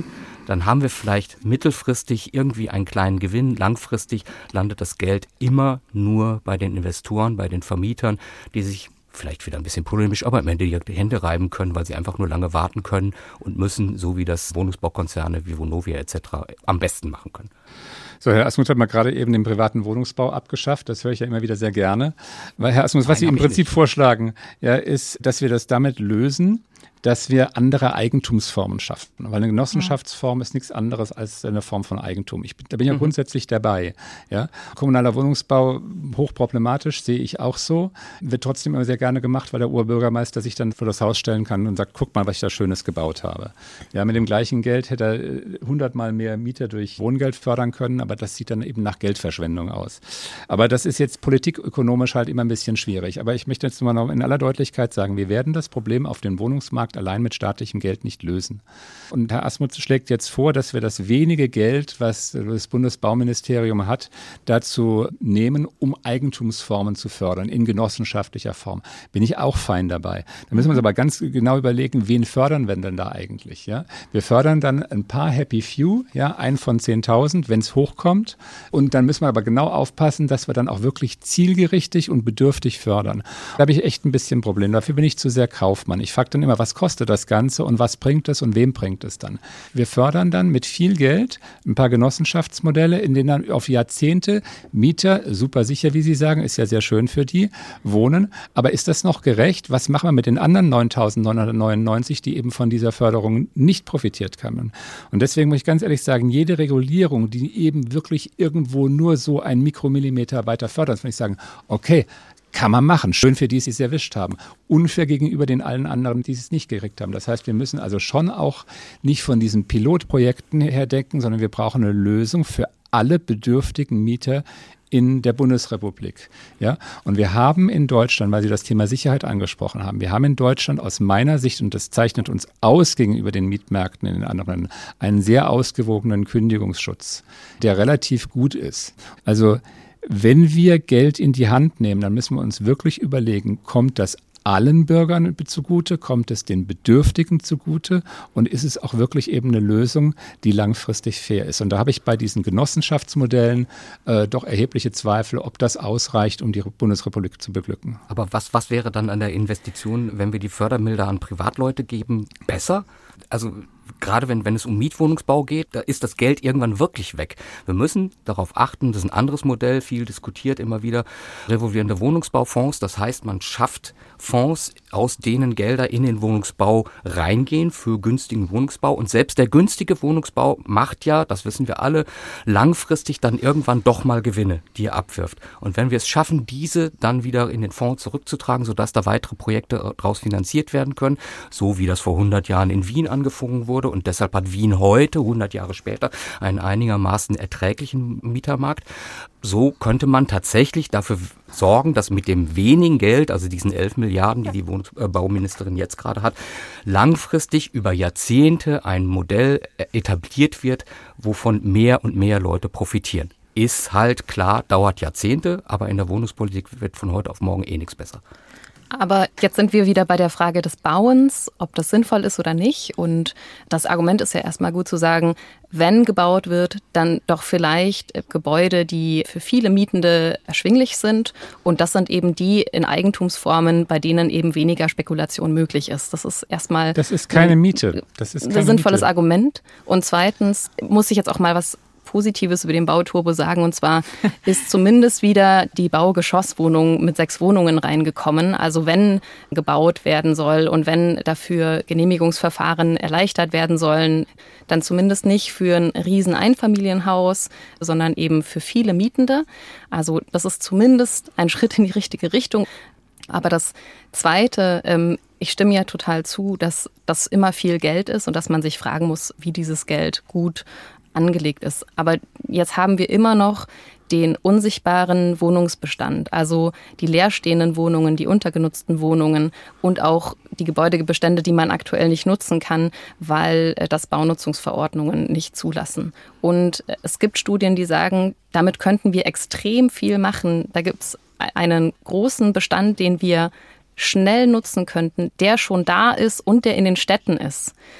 dann haben wir vielleicht mittelfristig irgendwie einen kleinen Gewinn. Langfristig landet das Geld immer nur bei den Investoren, bei den Vermietern, die sich vielleicht wieder ein bisschen polemisch, aber am Ende die Hände reiben können, weil sie einfach nur lange warten können und müssen, so wie das Wohnungsbaukonzerne wie Vonovia et cetera am besten machen können. So, Herr Asmuth hat mal gerade eben den privaten Wohnungsbau abgeschafft. Das höre ich ja immer wieder sehr gerne. Weil, Herr Asmuth, was Nein, Sie im Prinzip nicht. vorschlagen, ja, ist, dass wir das damit lösen, dass wir andere Eigentumsformen schaffen. Weil eine Genossenschaftsform ist nichts anderes als eine Form von Eigentum. Ich bin, da bin ich ja mhm. grundsätzlich dabei. Ja? Kommunaler Wohnungsbau, hochproblematisch, sehe ich auch so. Wird trotzdem immer sehr gerne gemacht, weil der Oberbürgermeister sich dann vor das Haus stellen kann und sagt, guck mal, was ich da Schönes gebaut habe. Ja, mit dem gleichen Geld hätte er hundertmal mehr Mieter durch Wohngeld fördern können, aber das sieht dann eben nach Geldverschwendung aus. Aber das ist jetzt politikökonomisch halt immer ein bisschen schwierig. Aber ich möchte jetzt nur noch in aller Deutlichkeit sagen, wir werden das Problem auf dem Wohnungsmarkt allein mit staatlichem Geld nicht lösen. Und Herr Asmuth schlägt jetzt vor, dass wir das wenige Geld, was das Bundesbauministerium hat, dazu nehmen, um Eigentumsformen zu fördern, in genossenschaftlicher Form. Bin ich auch fein dabei. Da müssen wir uns aber ganz genau überlegen, wen fördern wir denn da eigentlich? Ja? Wir fördern dann ein paar Happy Few, ja, einen von zehntausend, wenn es hochkommt. Und dann müssen wir aber genau aufpassen, dass wir dann auch wirklich zielgerichtet und bedürftig fördern. Da habe ich echt ein bisschen ein Problem. Dafür bin ich zu sehr Kaufmann. Ich frage dann immer, was kostet das Ganze und was bringt es und wem bringt es dann? Wir fördern dann mit viel Geld ein paar Genossenschaftsmodelle, in denen dann auf Jahrzehnte Mieter, super sicher, wie Sie sagen, ist ja sehr schön für die, wohnen. Aber ist das noch gerecht? Was machen wir mit den anderen neuntausendneunhundertneunundneunzig, die eben von dieser Förderung nicht profitiert haben? Und deswegen muss ich ganz ehrlich sagen, jede Regulierung, die eben wirklich irgendwo nur so einen Mikromillimeter weiter fördert, würde ich sagen, okay, kann man machen. Schön für die, die es erwischt haben. Unfair gegenüber den allen anderen, die es nicht gekriegt haben. Das heißt, wir müssen also schon auch nicht von diesen Pilotprojekten her denken, sondern wir brauchen eine Lösung für alle bedürftigen Mieter in der Bundesrepublik. Ja? Und wir haben in Deutschland, weil Sie das Thema Sicherheit angesprochen haben, wir haben in Deutschland aus meiner Sicht, und das zeichnet uns aus gegenüber den Mietmärkten in den anderen, einen sehr ausgewogenen Kündigungsschutz, der relativ gut ist. Also wenn wir Geld in die Hand nehmen, dann müssen wir uns wirklich überlegen, kommt das allen Bürgern zugute, kommt es den Bedürftigen zugute und ist es auch wirklich eben eine Lösung, die langfristig fair ist. Und da habe ich bei diesen Genossenschaftsmodellen äh, doch erhebliche Zweifel, ob das ausreicht, um die Bundesrepublik zu beglücken. Aber was, was wäre dann an der Investition, wenn wir die Fördermittel an Privatleute geben, besser? Also gerade wenn, wenn es um Mietwohnungsbau geht, da ist das Geld irgendwann wirklich weg. Wir müssen darauf achten, das ist ein anderes Modell, viel diskutiert immer wieder, revolvierende Wohnungsbaufonds. Das heißt, man schafft Fonds, aus denen Gelder in den Wohnungsbau reingehen für günstigen Wohnungsbau. Und selbst der günstige Wohnungsbau macht ja, das wissen wir alle, langfristig dann irgendwann doch mal Gewinne, die er abwirft. Und wenn wir es schaffen, diese dann wieder in den Fonds zurückzutragen, sodass da weitere Projekte daraus finanziert werden können, so wie das vor hundert Jahren in Wien angefangen wurde, und deshalb hat Wien heute, hundert Jahre später, einen einigermaßen erträglichen Mietermarkt. So könnte man tatsächlich dafür sorgen, dass mit dem wenigen Geld, also diesen elf Milliarden, die die Wohnbauministerin jetzt gerade hat, langfristig über Jahrzehnte ein Modell etabliert wird, wovon mehr und mehr Leute profitieren. Ist halt klar, dauert Jahrzehnte, aber in der Wohnungspolitik wird von heute auf morgen eh nichts besser. Aber jetzt sind wir wieder bei der Frage des Bauens, ob das sinnvoll ist oder nicht. Und das Argument ist ja erstmal gut zu sagen, wenn gebaut wird, dann doch vielleicht Gebäude, die für viele Mietende erschwinglich sind. Und das sind eben die in Eigentumsformen, bei denen eben weniger Spekulation möglich ist. Das ist erstmal Das ist keine Miete. Das ist keine ein sinnvolles Miete. Argument. Und zweitens muss ich jetzt auch mal was Positives über den Bauturbo sagen. Und zwar ist zumindest wieder die Baugeschosswohnung mit sechs Wohnungen reingekommen. Also wenn gebaut werden soll und wenn dafür Genehmigungsverfahren erleichtert werden sollen, dann zumindest nicht für ein riesen Einfamilienhaus, sondern eben für viele Mietende. Also das ist zumindest ein Schritt in die richtige Richtung. Aber das Zweite, ähm, ich stimme ja total zu, dass das immer viel Geld ist und dass man sich fragen muss, wie dieses Geld gut angelegt ist. Aber jetzt haben wir immer noch den unsichtbaren Wohnungsbestand, also die leerstehenden Wohnungen, die untergenutzten Wohnungen und auch die Gebäudebestände, die man aktuell nicht nutzen kann, weil das Baunutzungsverordnungen nicht zulassen. Und es gibt Studien, die sagen, damit könnten wir extrem viel machen. Da gibt es einen großen Bestand, den wir schnell nutzen könnten, der schon da ist und der in den Städten ist.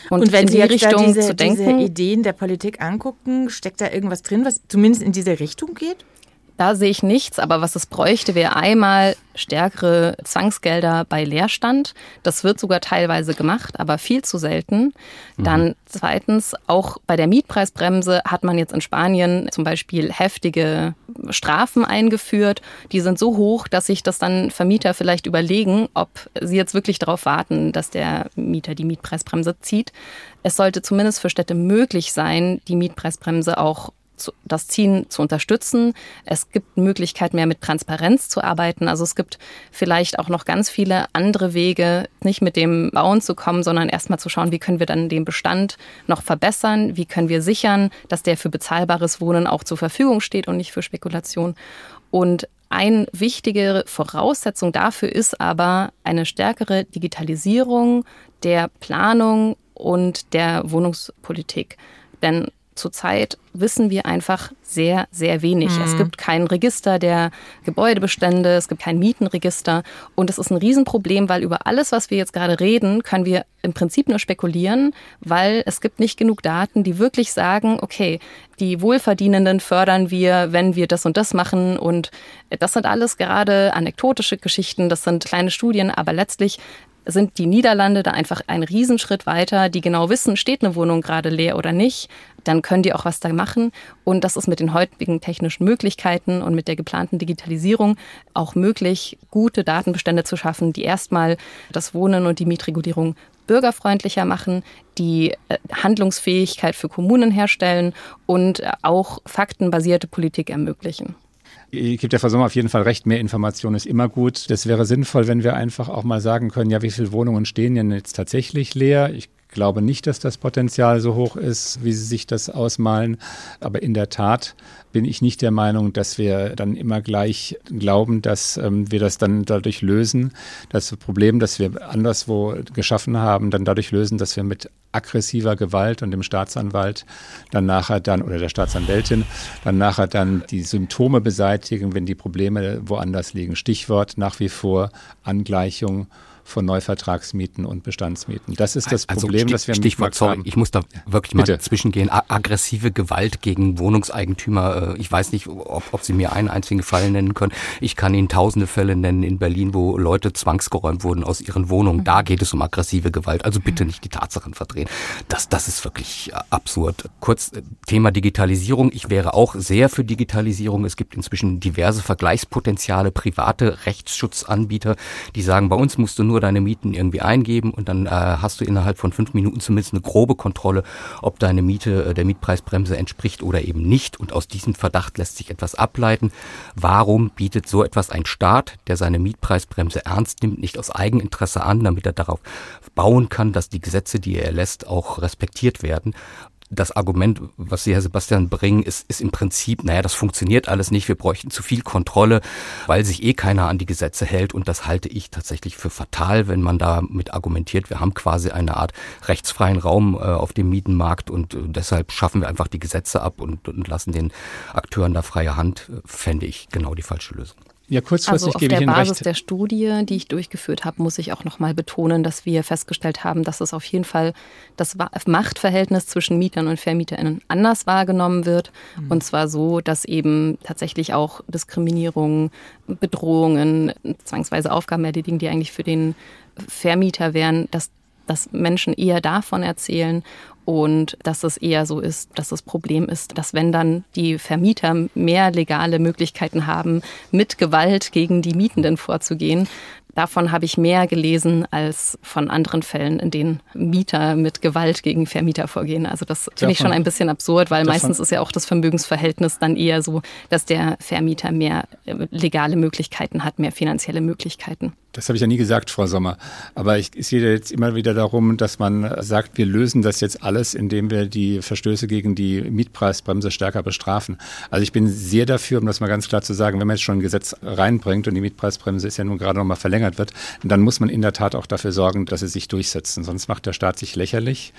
Und, Und wenn in Sie die jetzt da Richtung diese, zu denken, diese Ideen der Politik angucken, steckt da irgendwas drin, was zumindest in diese Richtung geht? da sehe ich nichts, aber was es bräuchte, wäre einmal stärkere Zwangsgelder bei Leerstand. Das wird sogar teilweise gemacht, aber viel zu selten. Dann zweitens, auch bei der Mietpreisbremse hat man jetzt in Spanien zum Beispiel heftige Strafen eingeführt. Die sind so hoch, dass sich das dann Vermieter vielleicht überlegen, ob sie jetzt wirklich darauf warten, dass der Mieter die Mietpreisbremse zieht. Es sollte zumindest für Städte möglich sein, die Mietpreisbremse auch das Ziehen zu unterstützen. Es gibt Möglichkeit, mehr mit Transparenz zu arbeiten. Also es gibt vielleicht auch noch ganz viele andere Wege, nicht mit dem Bauen zu kommen, sondern erstmal zu schauen, wie können wir dann den Bestand noch verbessern, wie können wir sichern, dass der für bezahlbares Wohnen auch zur Verfügung steht und nicht für Spekulation. Und eine wichtige Voraussetzung dafür ist aber eine stärkere Digitalisierung der Planung und der Wohnungspolitik. Denn zurzeit wissen wir einfach sehr, sehr wenig. Mhm. Es gibt kein Register der Gebäudebestände, es gibt kein Mietenregister. Und es ist ein Riesenproblem, weil über alles, was wir jetzt gerade reden, können wir im Prinzip nur spekulieren, weil es gibt nicht genug Daten, die wirklich sagen, okay, die Wohlverdienenden fördern wir, wenn wir das und das machen. Und das sind alles gerade anekdotische Geschichten, das sind kleine Studien, aber letztlich sind die Niederlande da einfach einen Riesenschritt weiter, die genau wissen, steht eine Wohnung gerade leer oder nicht, dann können die auch was da machen. Und das ist mit den heutigen technischen Möglichkeiten und mit der geplanten Digitalisierung auch möglich, gute Datenbestände zu schaffen, die erstmal das Wohnen und die Mietregulierung bürgerfreundlicher machen, die Handlungsfähigkeit für Kommunen herstellen und auch faktenbasierte Politik ermöglichen. Ich gebe der Frau Sommer auf jeden Fall recht, mehr Information ist immer gut. Das wäre sinnvoll, wenn wir einfach auch mal sagen können, ja, wie viele Wohnungen stehen denn jetzt tatsächlich leer? Ich glaube nicht, dass das Potenzial so hoch ist, wie Sie sich das ausmalen. Aber in der Tat bin ich nicht der Meinung, dass wir dann immer gleich glauben, dass ähm, wir das dann dadurch lösen, das Problem, das wir anderswo geschaffen haben, dann dadurch lösen, dass wir mit aggressiver Gewalt und dem Staatsanwalt dann nachher dann oder der Staatsanwältin dann nachher dann die Symptome beseitigen, wenn die Probleme woanders liegen. Stichwort nach wie vor Angleichung von Neuvertragsmieten und Bestandsmieten. Das ist das also Problem, Stich, das wir im Stichwort, sorry, haben. Ich muss da wirklich Bitte. mal zwischengehen. A- aggressive Gewalt gegen Wohnungseigentümer. Ich weiß nicht, ob, ob Sie mir einen einzigen Fall nennen können. Ich kann Ihnen tausende Fälle nennen in Berlin, wo Leute zwangsgeräumt wurden aus ihren Wohnungen. Da geht es um aggressive Gewalt. Also bitte nicht die Tatsachen verdrehen. Das, das ist wirklich absurd. Kurz Thema Digitalisierung. Ich wäre auch sehr für Digitalisierung. Es gibt inzwischen diverse Vergleichspotenziale, private Rechtsschutzanbieter, die sagen, bei uns musst du nur deine Mieten irgendwie eingeben und dann äh, hast du innerhalb von fünf Minuten zumindest eine grobe Kontrolle, ob deine Miete äh, der Mietpreisbremse entspricht oder eben nicht. Und aus diesem Verdacht lässt sich etwas ableiten. Warum bietet so etwas ein Staat, der seine Mietpreisbremse ernst nimmt, nicht aus Eigeninteresse an, damit er darauf bauen kann, dass die Gesetze, die er erlässt, auch respektiert werden? Das Argument, was Sie, Herr Sebastian, bringen, ist, ist im Prinzip, naja, das funktioniert alles nicht, wir bräuchten zu viel Kontrolle, weil sich eh keiner an die Gesetze hält. Und das halte ich tatsächlich für fatal, wenn man damit argumentiert, wir haben quasi eine Art rechtsfreien Raum äh, auf dem Mietenmarkt und äh, deshalb schaffen wir einfach die Gesetze ab und, und lassen den Akteuren da freie Hand, äh, fände ich genau die falsche Lösung. Ja, kurzfristig also gebe ich Ihnen auf der Basis recht. der Studie, die ich durchgeführt habe, muss ich auch noch mal betonen, dass wir festgestellt haben, dass es auf jeden Fall das Machtverhältnis zwischen Mietern und VermieterInnen anders wahrgenommen wird. Mhm. Und zwar so, dass eben tatsächlich auch Diskriminierung, Bedrohungen, zwangsweise Aufgaben erledigen, die eigentlich für den Vermieter wären, dass dass Menschen eher davon erzählen und dass es eher so ist, dass das Problem ist, dass wenn dann die Vermieter mehr legale Möglichkeiten haben, mit Gewalt gegen die Mietenden vorzugehen, davon habe ich mehr gelesen als von anderen Fällen, in denen Mieter mit Gewalt gegen Vermieter vorgehen. Also das finde ich schon ein bisschen absurd, weil davon, meistens ist ja auch das Vermögensverhältnis dann eher so, dass der Vermieter mehr legale Möglichkeiten hat, mehr finanzielle Möglichkeiten. Das habe ich ja nie gesagt, Frau Sommer. Aber ich, es geht ja jetzt immer wieder darum, dass man sagt, wir lösen das jetzt alles, indem wir die Verstöße gegen die Mietpreisbremse stärker bestrafen. Also ich bin sehr dafür, um das mal ganz klar zu sagen, wenn man jetzt schon ein Gesetz reinbringt und die Mietpreisbremse ist ja nun gerade noch mal verlängert wird, dann muss man in der Tat auch dafür sorgen, dass sie sich durchsetzen. Sonst macht der Staat sich lächerlich.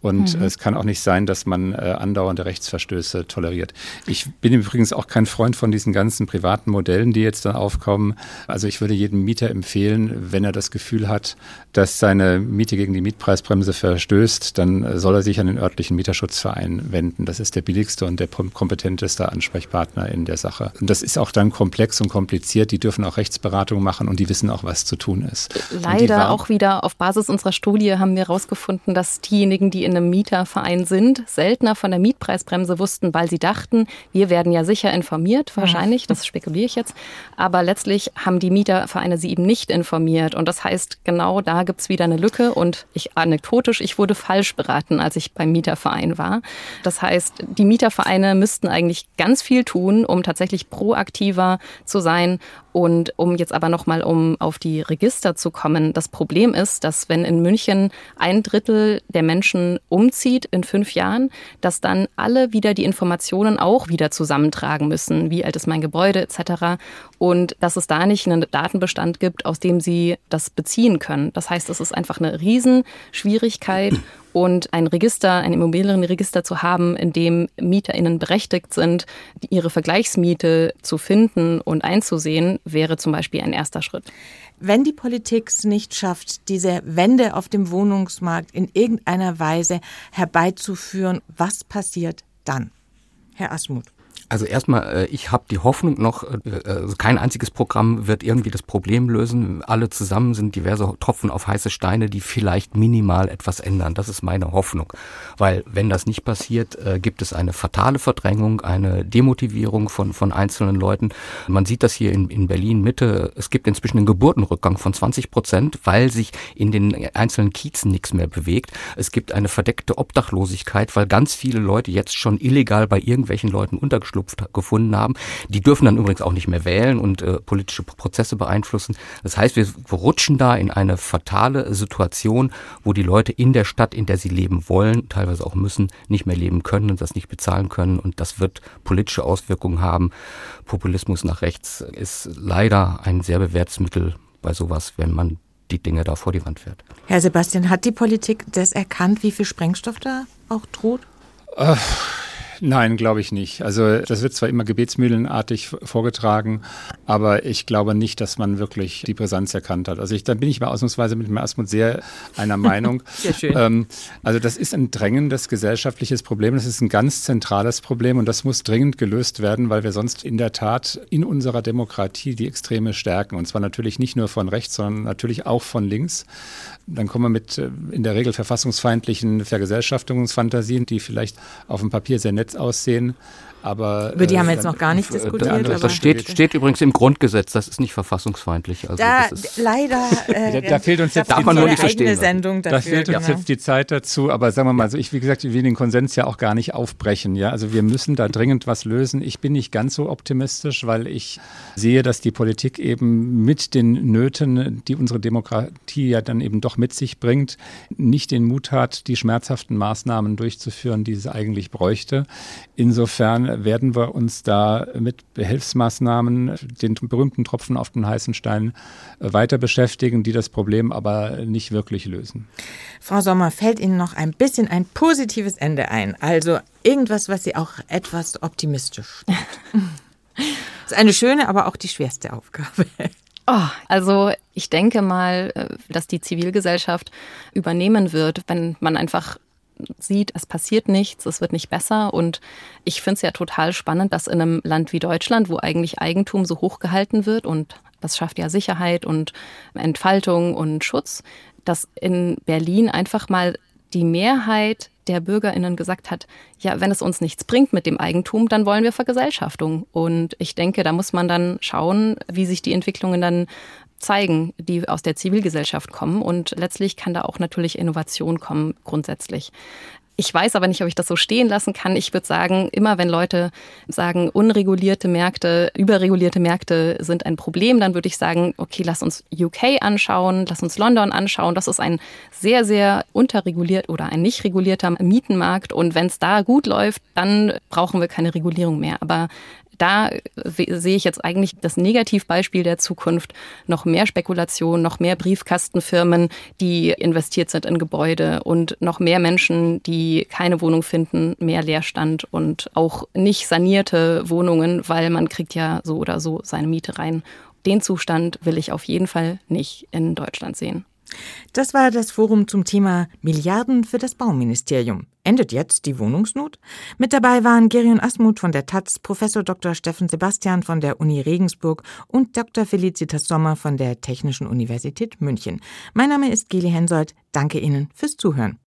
Und Mhm. es kann auch nicht sein, dass man äh, andauernde Rechtsverstöße toleriert. Ich bin übrigens auch kein Freund von diesen ganzen privaten Modellen, die jetzt dann aufkommen. Also ich würde jedem Mieter empfehlen, wenn er das Gefühl hat, dass seine Miete gegen die Mietpreisbremse verstößt, dann soll er sich an den örtlichen Mieterschutzverein wenden. Das ist der billigste und der kompetenteste Ansprechpartner in der Sache. Und das ist auch dann komplex und kompliziert. Die dürfen auch Rechtsberatung machen und die wissen auch, was zu tun ist. Leider auch wieder auf Basis unserer Studie haben wir herausgefunden, dass diejenigen, die in einem Mieterverein sind, seltener von der Mietpreisbremse wussten, weil sie dachten, wir werden ja sicher informiert, wahrscheinlich, das spekuliere ich jetzt. Aber letztlich haben die Mietervereine sie eben nicht informiert. Und das heißt, genau da gibt es wieder eine Lücke. Und ich anekdotisch, ich wurde falsch beraten, als ich beim Mieterverein war. Das heißt, die Mietervereine müssten eigentlich ganz viel tun, um tatsächlich proaktiver zu sein. Und um jetzt aber nochmal, um auf die Register zu kommen, das Problem ist, dass wenn in München ein Drittel der Menschen umzieht in fünf Jahren, dass dann alle wieder die Informationen auch wieder zusammentragen müssen. Wie alt ist mein Gebäude et cetera. Und dass es da nicht einen Datenbestand gibt, aus dem sie das beziehen können. Das heißt, es ist einfach eine Riesenschwierigkeit. Und ein Register, ein Immobilienregister zu haben, in dem MieterInnen berechtigt sind, ihre Vergleichsmiete zu finden und einzusehen, wäre zum Beispiel ein erster Schritt. Wenn die Politik es nicht schafft, diese Wende auf dem Wohnungsmarkt in irgendeiner Weise herbeizuführen, was passiert dann? Herr Asmuth. Also erstmal, ich habe die Hoffnung noch, also kein einziges Programm wird irgendwie das Problem lösen. Alle zusammen sind diverse Tropfen auf heiße Steine, die vielleicht minimal etwas ändern. Das ist meine Hoffnung. Weil wenn das nicht passiert, gibt es eine fatale Verdrängung, eine Demotivierung von, von einzelnen Leuten. Man sieht das hier in, in Berlin Mitte. Es gibt inzwischen einen Geburtenrückgang von zwanzig Prozent, weil sich in den einzelnen Kiezen nichts mehr bewegt. Es gibt eine verdeckte Obdachlosigkeit, weil ganz viele Leute jetzt schon illegal bei irgendwelchen Leuten untergeschlupft gefunden haben. Die dürfen dann übrigens auch nicht mehr wählen und äh, politische Prozesse beeinflussen. Das heißt, wir rutschen da in eine fatale Situation, wo die Leute in der Stadt, in der sie leben wollen, teilweise auch müssen, nicht mehr leben können und das nicht bezahlen können. Und das wird politische Auswirkungen haben. Populismus nach rechts ist leider ein sehr bewährtes Mittel bei sowas, wenn man die Dinge da vor die Wand fährt. Herr Sebastian, hat die Politik das erkannt, wie viel Sprengstoff da auch droht? Äh. Nein, glaube ich nicht. Also das wird zwar immer gebetsmühlenartig vorgetragen, aber ich glaube nicht, dass man wirklich die Brisanz erkannt hat. Also ich, da bin ich mal ausnahmsweise mit dem Asmuth sehr einer Meinung. Sehr schön. Ähm, also das ist ein drängendes gesellschaftliches Problem. Das ist ein ganz zentrales Problem und das muss dringend gelöst werden, weil wir sonst in der Tat in unserer Demokratie die Extreme stärken. Und zwar natürlich nicht nur von rechts, sondern natürlich auch von links. Dann kommen wir mit in der Regel verfassungsfeindlichen Vergesellschaftungsfantasien, die vielleicht auf dem Papier sehr nett aussehen. Aber, Über die äh, haben wir jetzt dann, noch gar nicht diskutiert. Das, das steht, steht übrigens im Grundgesetz, das ist nicht verfassungsfeindlich. Also da, das ist leider äh, da, da fehlt uns jetzt darf die man nur Zeit. nicht so stehen eigene lassen. Sendung dafür. Da fehlt uns genau. jetzt die Zeit dazu, aber sagen wir mal, also ich, wie gesagt, ich will den Konsens ja auch gar nicht aufbrechen. Ja? Also wir müssen da dringend was lösen. Ich bin nicht ganz so optimistisch, weil ich sehe, dass die Politik eben mit den Nöten, die unsere Demokratie ja dann eben doch mit sich bringt, nicht den Mut hat, die schmerzhaften Maßnahmen durchzuführen, die sie eigentlich bräuchte. Insofern werden wir uns da mit Behelfsmaßnahmen, den berühmten Tropfen auf den heißen Stein, weiter beschäftigen, die das Problem aber nicht wirklich lösen. Frau Sommer, fällt Ihnen noch ein bisschen ein positives Ende ein? Also irgendwas, was Sie auch etwas optimistisch stimmt. Das ist eine schöne, aber auch die schwerste Aufgabe. Oh, also ich denke mal, dass die Zivilgesellschaft übernehmen wird, wenn man einfach sieht, es passiert nichts, es wird nicht besser. Und ich finde es ja total spannend, dass in einem Land wie Deutschland, wo eigentlich Eigentum so hoch gehalten wird und das schafft ja Sicherheit und Entfaltung und Schutz, dass in Berlin einfach mal die Mehrheit der BürgerInnen gesagt hat, ja, wenn es uns nichts bringt mit dem Eigentum, dann wollen wir Vergesellschaftung. Und ich denke, da muss man dann schauen, wie sich die Entwicklungen dann zeigen, die aus der Zivilgesellschaft kommen. Und letztlich kann da auch natürlich Innovation kommen, grundsätzlich. Ich weiß aber nicht, ob ich das so stehen lassen kann. Ich würde sagen, immer wenn Leute sagen, unregulierte Märkte, überregulierte Märkte sind ein Problem, dann würde ich sagen, okay, lass uns U K anschauen, lass uns London anschauen. Das ist ein sehr, sehr unterreguliert oder ein nicht regulierter Mietenmarkt. Und wenn es da gut läuft, dann brauchen wir keine Regulierung mehr. Aber da sehe ich jetzt eigentlich das Negativbeispiel der Zukunft. Noch mehr Spekulation, noch mehr Briefkastenfirmen, die investiert sind in Gebäude und noch mehr Menschen, die keine Wohnung finden, mehr Leerstand und auch nicht sanierte Wohnungen, weil man kriegt ja so oder so seine Miete rein. Den Zustand will ich auf jeden Fall nicht in Deutschland sehen. Das war das Forum zum Thema Milliarden für das Bauministerium. Endet jetzt die Wohnungsnot? Mit dabei waren Gerion Asmuth von der Taz, Professor Doktor Steffen Sebastian von der Uni Regensburg und Doktor Felicitas Sommer von der Technischen Universität München. Mein Name ist Geli Hensoldt. Danke Ihnen fürs Zuhören.